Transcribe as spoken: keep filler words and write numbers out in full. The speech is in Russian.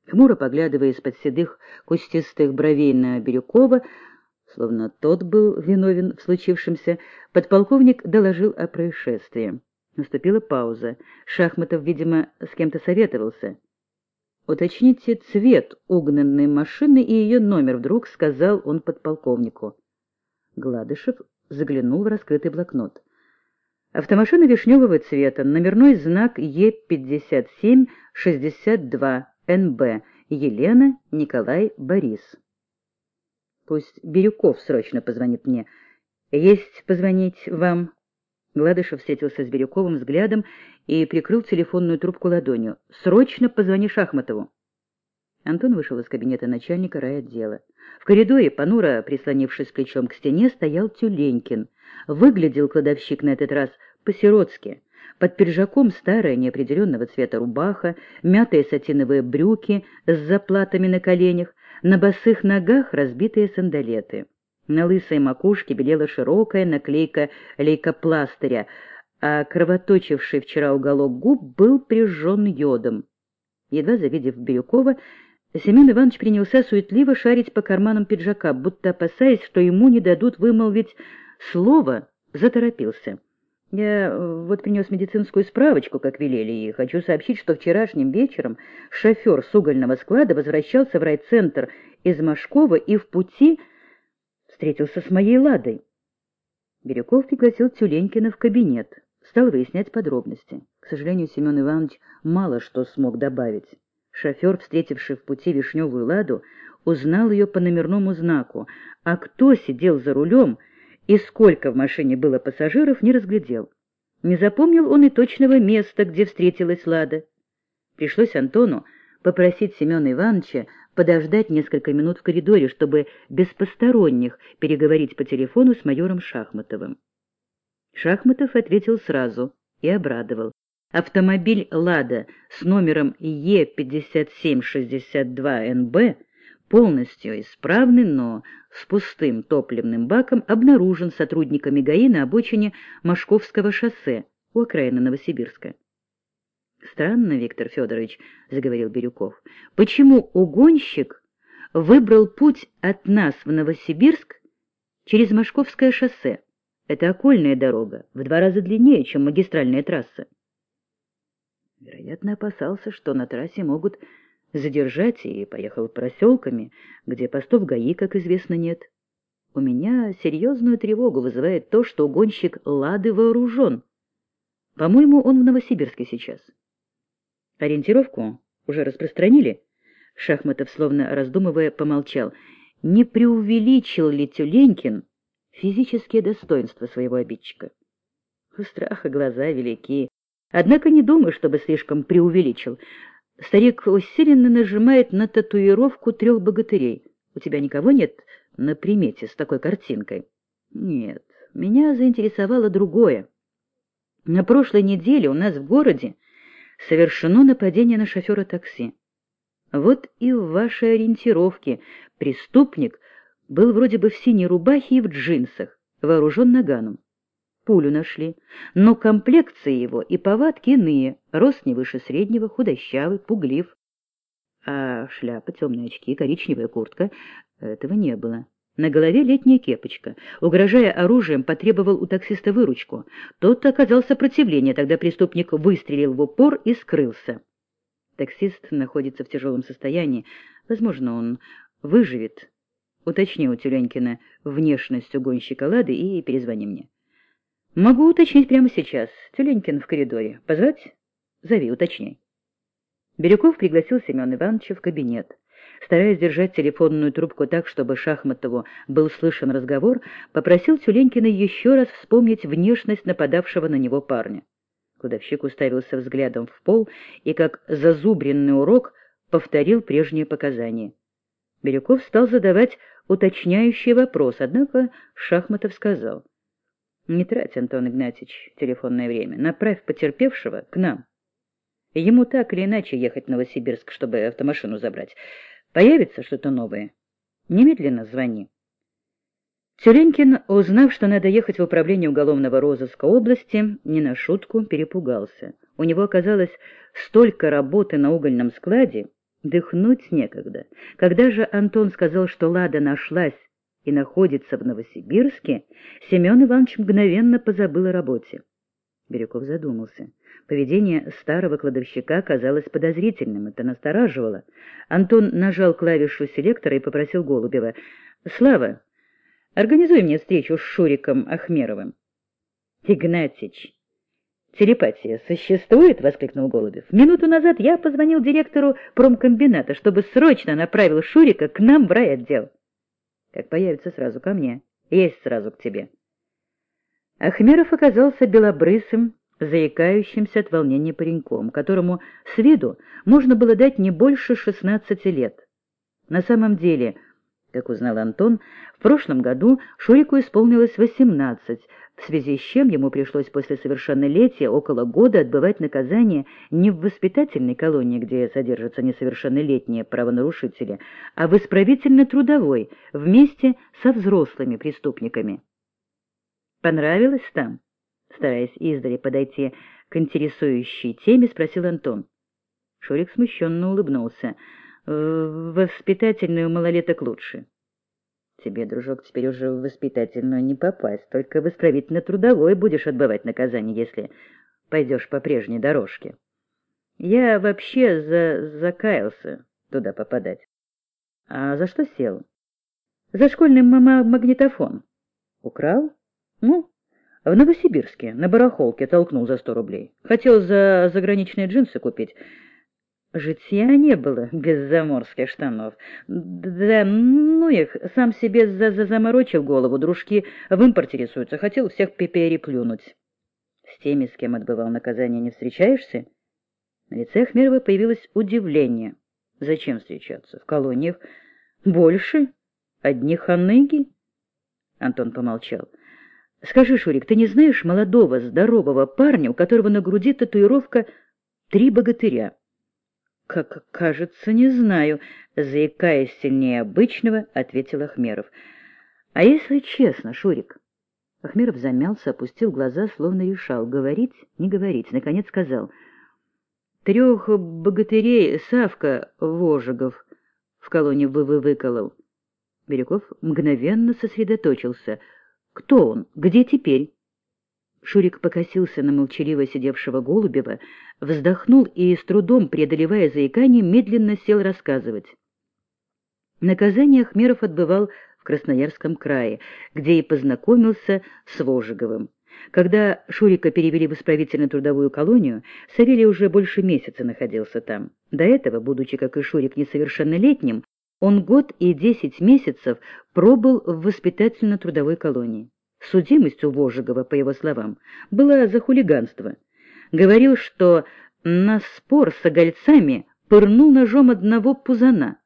Хмуро поглядывая из-под седых кустистых бровей на Бирюкова, словно тот был виновен в случившемся, подполковник доложил о происшествии. Наступила пауза. Шахматов, видимо, с кем-то советовался. «Уточните цвет угнанной машины и ее номер», — вдруг сказал он подполковнику. Гладышев заглянул в раскрытый блокнот. «Автомашина вишневого цвета, номерной знак Е пятьдесят семь шестьдесят два Н Б, Елена, Николай, Борис». «Пусть Бирюков срочно позвонит мне. Есть позвонить вам?» Гладышев встретился с Бирюковым взглядом и прикрыл телефонную трубку ладонью. «Срочно позвони Шахматову». Антон вышел из кабинета начальника райотдела. В коридоре, понуро прислонившись плечом к стене, стоял Тюленькин. Выглядел кладовщик на этот раз по-сиротски. Под пиджаком старая неопределенного цвета рубаха, мятые сатиновые брюки с заплатами на коленях, на босых ногах разбитые сандалеты. На лысой макушке белела широкая наклейка лейкопластыря, а кровоточивший вчера уголок губ был прижжен йодом. Едва завидев Бирюкова, Семен Иванович принялся суетливо шарить по карманам пиджака, будто опасаясь, что ему не дадут вымолвить слово, заторопился. «Я вот принес медицинскую справочку, как велели, и хочу сообщить, что вчерашним вечером шофер с угольного склада возвращался в райцентр из Машкова и в пути встретился с моей «Ладой». Бирюков пригласил Тюленькина в кабинет, стал выяснять подробности. К сожалению, Семен Иванович мало что смог добавить. Шофер, встретивший в пути вишневую «Ладу», узнал ее по номерному знаку, а кто сидел за рулем и сколько в машине было пассажиров, не разглядел. Не запомнил он и точного места, где встретилась «Лада». Пришлось Антону попросить Семена Ивановича подождать несколько минут в коридоре, чтобы без посторонних переговорить по телефону с майором Шахматовым. Шахматов ответил сразу и обрадовал. Автомобиль «Лада» с номером Е пятьдесят семь шестьдесят два Н Б, полностью исправный, но с пустым топливным баком, обнаружен сотрудниками ГАИ на обочине Машковского шоссе у окраины Новосибирска. «Странно, Виктор Федорович, — заговорил Бирюков, — почему угонщик выбрал путь от нас в Новосибирск через Машковское шоссе? Это окольная дорога, в два раза длиннее, чем магистральная трасса». Вероятно, опасался, что на трассе могут задержать, и поехал проселками, где постов ГАИ, как известно, нет. У меня серьезную тревогу вызывает то, что угонщик «Лады» вооружен. По-моему, он в Новосибирске сейчас. Ориентировку уже распространили? Шахматов, словно раздумывая, помолчал. Не преувеличил ли Тюленькин физические достоинства своего обидчика? У страха глаза велики. Однако не думаю, чтобы слишком преувеличил. Старик усиленно нажимает на татуировку трех богатырей. У тебя никого нет на примете с такой картинкой? Нет, меня заинтересовало другое. На прошлой неделе у нас в городе совершено нападение на шофера такси. Вот и в вашей ориентировке преступник был вроде бы в синей рубахе и в джинсах, вооружен наганом. Пулю нашли, но комплекции его и повадки иные, рост не выше среднего, худощавый, пуглив. А шляпа, темные очки, коричневая куртка — этого не было. На голове летняя кепочка. Угрожая оружием, потребовал у таксиста выручку. Тот оказал сопротивление, тогда преступник выстрелил в упор и скрылся. Таксист находится в тяжелом состоянии. Возможно, он выживет. Уточни у Тюленькина внешность угонщика «Лады» и перезвони мне. Могу уточнить прямо сейчас. Тюленькин в коридоре. Позвать? Зови, уточняй. Бирюков пригласил Семена Ивановича в кабинет. Стараясь держать телефонную трубку так, чтобы Шахматову был слышен разговор, попросил Тюленькина еще раз вспомнить внешность нападавшего на него парня. Кладовщик уставился взглядом в пол и, как зазубренный урок, повторил прежние показания. Бирюков стал задавать уточняющий вопрос, однако Шахматов сказал: «Не трать, Антон Игнатьевич, телефонное время. Направь потерпевшего к нам. Ему так или иначе ехать в Новосибирск, чтобы автомашину забрать. Появится что-то новое? Немедленно звони». Тюленькин, узнав, что надо ехать в управление уголовного розыска области, не на шутку перепугался. У него оказалось столько работы на угольном складе, Дыхнуть некогда. Когда же Антон сказал, что Лада нашлась и находится в Новосибирске, Семен Иванович мгновенно позабыл о работе. Бирюков задумался. Поведение старого кладовщика казалось подозрительным, это настораживало. Антон нажал клавишу селектора и попросил Голубева: «Слава, организуй мне встречу с Шуриком Ахмеровым». «Игнатьич, телепатия существует?» — воскликнул Голубев. «Минуту назад я позвонил директору промкомбината, чтобы срочно направил Шурика к нам в райотдел». «Как появится, сразу ко мне. Есть сразу к тебе». Ахмеров оказался белобрысым, заикающимся от волнения пареньком, которому с виду можно было дать не больше шестнадцати лет. На самом деле, как узнал Антон, в прошлом году Шурику исполнилось восемнадцать, в связи с чем ему пришлось после совершеннолетия около года отбывать наказание не в воспитательной колонии, где содержатся несовершеннолетние правонарушители, а в исправительно-трудовой, вместе со взрослыми преступниками. «Понравилось там?» — стараясь издали подойти к интересующей теме, спросил Антон. Шурик смущенно улыбнулся. «В воспитательную малолеток лучше». «Тебе, дружок, теперь уже в воспитательную не попасть, только в исправительно-трудовой будешь отбывать наказание, если пойдешь по прежней дорожке. Я вообще за... закаялся туда попадать». «А за что сел?» «За школьный мама-магнитофон». «Украл?» «Ну, в Новосибирске, на барахолке толкнул за сто рублей. Хотел за заграничные джинсы купить. Житья не было без заморских штанов. Да, ну их, сам себе за -за заморочил голову, дружки в импорте рисуются, хотел всех переплюнуть». «С теми, с кем отбывал наказание, не встречаешься?» На лице Ахмерова появилось удивление. «Зачем встречаться? В колониях больше одни ханыги». Антон помолчал. «Скажи, Шурик, ты не знаешь молодого, здорового парня, у которого на груди татуировка «Три богатыря»?» «Как, кажется, не знаю», — заикаясь сильнее обычного, ответил Ахмеров. «А если честно, Шурик?» Ахмеров замялся, опустил глаза, словно решал, говорить, не говорить. Наконец сказал: «Трех богатырей Савка Вожегов в колонии вы выколол». Бирюков мгновенно сосредоточился. «Кто он? Где теперь?» Шурик покосился на молчаливо сидевшего Голубева, вздохнул и, с трудом преодолевая заикание, медленно сел рассказывать. Наказание Ахмеров отбывал в Красноярском крае, где и познакомился с Вожеговым. Когда Шурика перевели в исправительно-трудовую колонию, Савелий уже больше месяца находился там. До этого, будучи, как и Шурик, несовершеннолетним, он год и десять месяцев пробыл в воспитательно-трудовой колонии. Судимость у Вожегова, по его словам, была за хулиганство. Говорил, что на спор с огольцами пырнул ножом одного пузана.